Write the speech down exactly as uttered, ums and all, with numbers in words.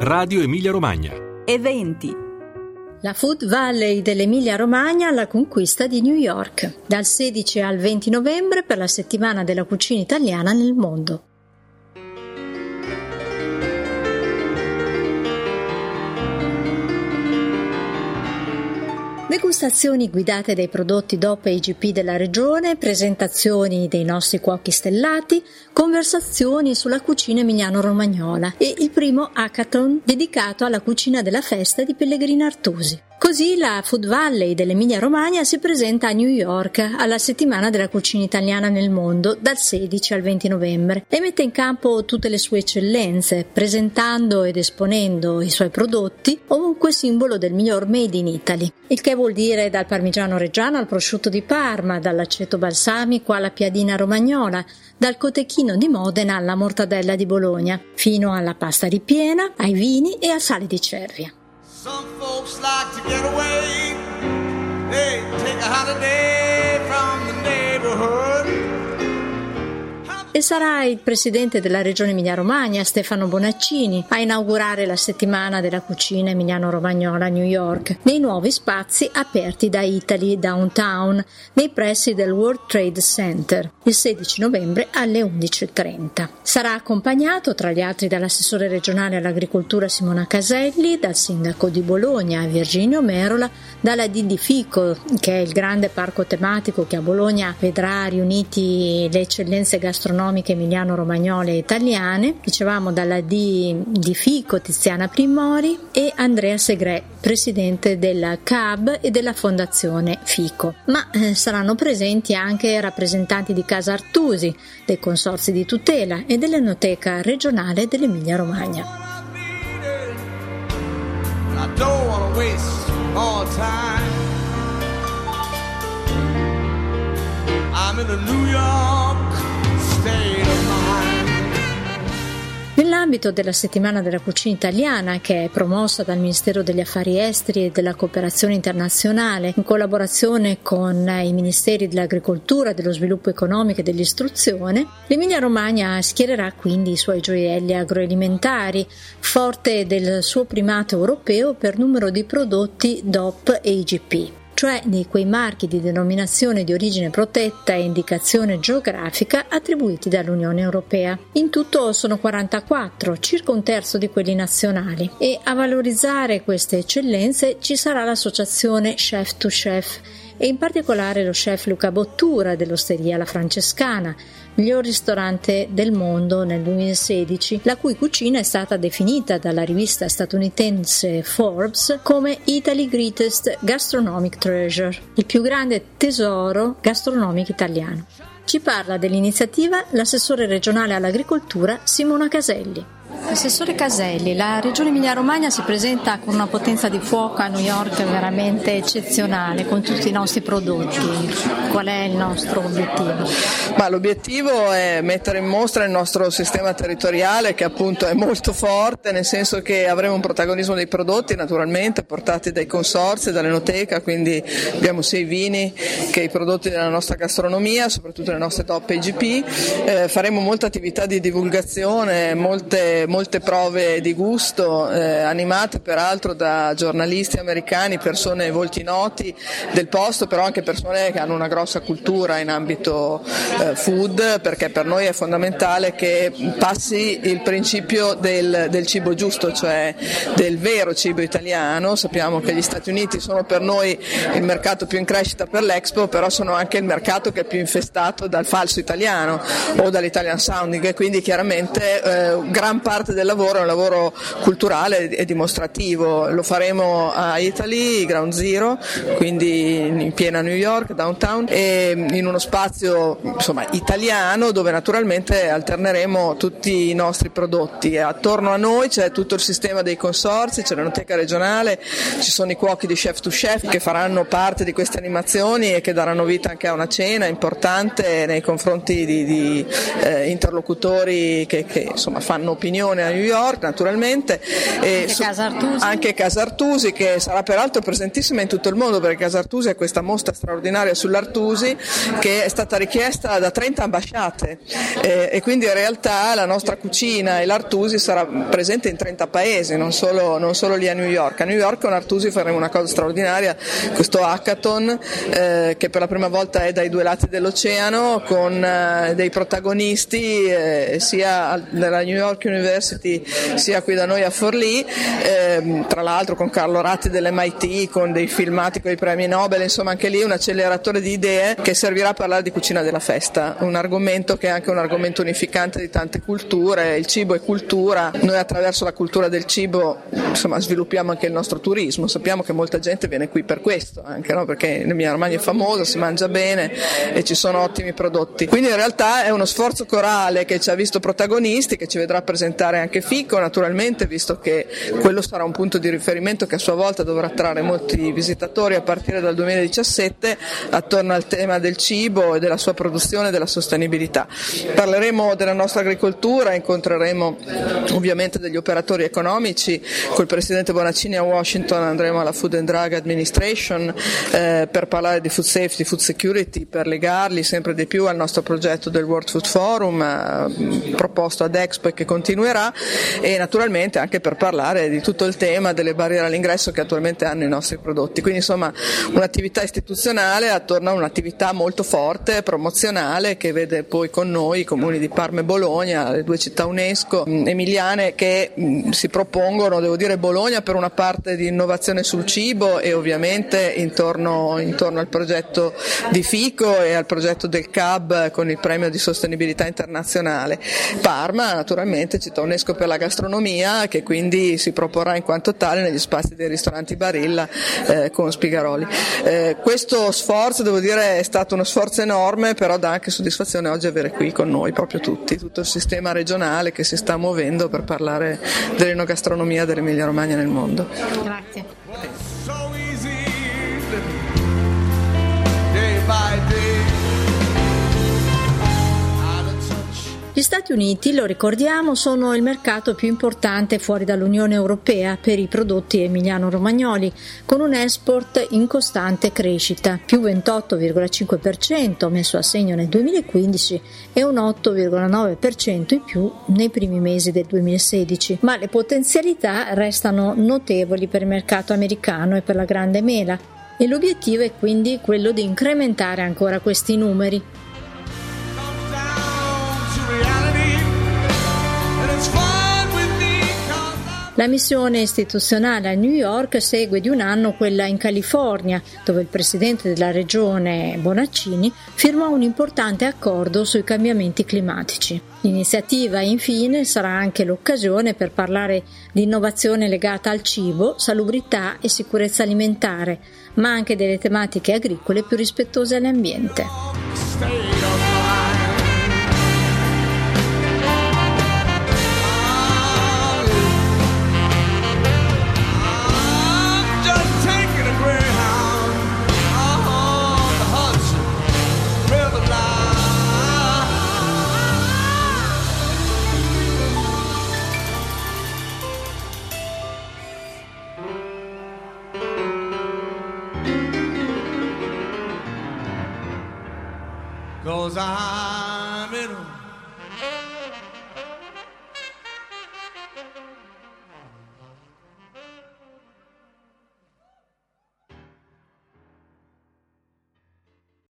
Radio Emilia Romagna. Eventi. La Food Valley dell'Emilia Romagna alla conquista di New York, dal sedici al venti novembre per la settimana della cucina italiana nel mondo. Degustazioni guidate dai prodotti D O P e I G P della regione, presentazioni dei nostri cuochi stellati, conversazioni sulla cucina emiliano-romagnola e il primo hackathon dedicato alla cucina della festa di Pellegrina Artusi. Così la Food Valley dell'Emilia Romagna si presenta a New York alla settimana della cucina italiana nel mondo dal sedici al venti novembre e mette in campo tutte le sue eccellenze, presentando ed esponendo i suoi prodotti, ovunque simbolo del miglior made in Italy. Il che vuol dire dal parmigiano reggiano al prosciutto di Parma, dall'aceto balsamico alla piadina romagnola, dal cotechino di Modena alla mortadella di Bologna, fino alla pasta ripiena, ai vini e al sale di Cervia. Some folks like to get away. They take a holiday from the neighborhood. E sarà il presidente della regione Emilia-Romagna, Stefano Bonaccini, a inaugurare la settimana della cucina emiliano-romagnola a New York, nei nuovi spazi aperti da Italy Downtown, nei pressi del World Trade Center, il sedici novembre alle undici e trenta. Sarà accompagnato, tra gli altri, dall'assessore regionale all'agricoltura Simona Caselli, dal sindaco di Bologna Virginio Merola, dalla D di Fico, che è il grande parco tematico che a Bologna vedrà riuniti le eccellenze gastronomiche emiliano-romagnole e italiane, dicevamo dalla D di Fico Tiziana Primori e Andrea Segre, presidente della C A B e della Fondazione Fico. Ma eh, saranno presenti anche rappresentanti di Casa Artusi, dei consorzi di tutela e dell'Enoteca regionale dell'Emilia Romagna. I'm in the New York state of mind. Nell'ambito della settimana della cucina italiana, che è promossa dal Ministero degli Affari Esteri e della Cooperazione Internazionale in collaborazione con i Ministeri dell'Agricoltura, dello Sviluppo Economico e dell'Istruzione, l'Emilia Romagna schiererà quindi i suoi gioielli agroalimentari, forte del suo primato europeo per numero di prodotti D O P e I G P. Cioè di quei marchi di denominazione di origine protetta e indicazione geografica attribuiti dall'Unione Europea. In tutto sono quarantaquattro, circa un terzo di quelli nazionali, e a valorizzare queste eccellenze ci sarà l'associazione Chef to Chef e in particolare lo chef Luca Bottura dell'Osteria La Francescana, miglior ristorante del mondo nel duemilasedici, la cui cucina è stata definita dalla rivista statunitense Forbes come Italy Greatest Gastronomic Treasure, il più grande tesoro gastronomico italiano. Ci parla dell'iniziativa l'assessore regionale all'agricoltura Simona Caselli. Assessore Caselli, la Regione Emilia-Romagna si presenta con una potenza di fuoco a New York veramente eccezionale con tutti i nostri prodotti. Qual è il nostro obiettivo? Ma l'obiettivo è mettere in mostra il nostro sistema territoriale, che appunto è molto forte, nel senso che avremo un protagonismo dei prodotti naturalmente portati dai consorzi, dall'Enoteca, quindi abbiamo sia i vini che i prodotti della nostra gastronomia, soprattutto le nostre D O P e I G P. Eh, faremo molta attività di divulgazione, molte molte prove di gusto, eh, animate peraltro da giornalisti americani, persone, volti noti del posto, però anche persone che hanno una grossa cultura in ambito eh, food, perché per noi è fondamentale che passi il principio del, del cibo giusto, cioè del vero cibo italiano. Sappiamo che gli Stati Uniti sono per noi il mercato più in crescita per l'Expo, però sono anche il mercato che è più infestato dal falso italiano o dall'Italian sounding, e quindi chiaramente eh, gran parte del lavoro è un lavoro culturale e dimostrativo. Lo faremo a Italy, Ground Zero, quindi in piena New York, downtown, e in uno spazio insomma italiano, dove naturalmente alterneremo tutti i nostri prodotti. E attorno a noi c'è tutto il sistema dei consorzi, c'è l'Enoteca regionale, ci sono i cuochi di Chef to Chef che faranno parte di queste animazioni e che daranno vita anche a una cena importante nei confronti di, di eh, interlocutori che, che insomma fanno opinioni esposizione a New York naturalmente, e anche, su, Casa Artusi. anche Casa Artusi, che sarà peraltro presentissima in tutto il mondo, perché Casa Artusi è questa mostra straordinaria sull'Artusi che è stata richiesta da trenta ambasciate, eh, e quindi in realtà la nostra cucina e l'Artusi sarà presente in trenta paesi, non solo, non solo lì a New York. A New York con Artusi faremo una cosa straordinaria, questo hackathon eh, che per la prima volta è dai due lati dell'oceano, con eh, dei protagonisti eh, sia della New York University sia qui da noi a Forlì, eh, tra l'altro con Carlo Ratti dell'M I T, con dei filmati con i premi Nobel, insomma anche lì un acceleratore di idee che servirà a parlare di cucina della festa, un argomento che è anche un argomento unificante di tante culture. Il cibo è cultura, noi attraverso la cultura del cibo insomma sviluppiamo anche il nostro turismo, sappiamo che molta gente viene qui per questo anche, no? Perché l'Emilia Romagna è famosa, si mangia bene e ci sono ottimi prodotti, quindi in realtà è uno sforzo corale che ci ha visto protagonisti, che ci vedrà presentare anche Fico naturalmente, visto che quello sarà un punto di riferimento che a sua volta dovrà attrarre molti visitatori a partire dal duemiladiciassette attorno al tema del cibo e della sua produzione e della sostenibilità. Parleremo della nostra agricoltura, incontreremo ovviamente degli operatori economici, col Presidente Bonaccini a Washington andremo alla Food and Drug Administration eh, per parlare di food safety, food security, per legarli sempre di più al nostro progetto del World Food Forum eh, proposto ad Expo e che continuerà, e naturalmente anche per parlare di tutto il tema delle barriere all'ingresso che attualmente hanno i nostri prodotti. Quindi insomma un'attività istituzionale attorno a un'attività molto forte, promozionale, che vede poi con noi i comuni di Parma e Bologna, le due città UNESCO mh, emiliane, che mh, si propongono, devo dire Bologna per una parte di innovazione sul cibo e ovviamente intorno, intorno al progetto di Fico e al progetto del C A B con il premio di sostenibilità internazionale. Parma naturalmente città UNESCO per la gastronomia, che quindi si proporrà in quanto tale negli spazi dei ristoranti Barilla eh, con Spigaroli. Eh, questo sforzo, devo dire, è stato uno sforzo enorme, però dà anche soddisfazione oggi avere qui con noi proprio tutti, tutto il sistema regionale che si sta muovendo per parlare dell'enogastronomia dell'Emilia Romagna nel mondo. Grazie. Gli Stati Uniti, lo ricordiamo, sono il mercato più importante fuori dall'Unione Europea per i prodotti emiliano-romagnoli, con un export in costante crescita, più ventotto virgola cinque per cento messo a segno nel duemilaquindici e un otto virgola nove per cento in più nei primi mesi del duemilasedici. Ma le potenzialità restano notevoli per il mercato americano e per la grande mela, e l'obiettivo è quindi quello di incrementare ancora questi numeri. La missione istituzionale a New York segue di un anno quella in California, dove il presidente della regione Bonaccini firmò un importante accordo sui cambiamenti climatici. L'iniziativa, infine, sarà anche l'occasione per parlare di innovazione legata al cibo, salubrità e sicurezza alimentare, ma anche delle tematiche agricole più rispettose all'ambiente. Cause I'm in a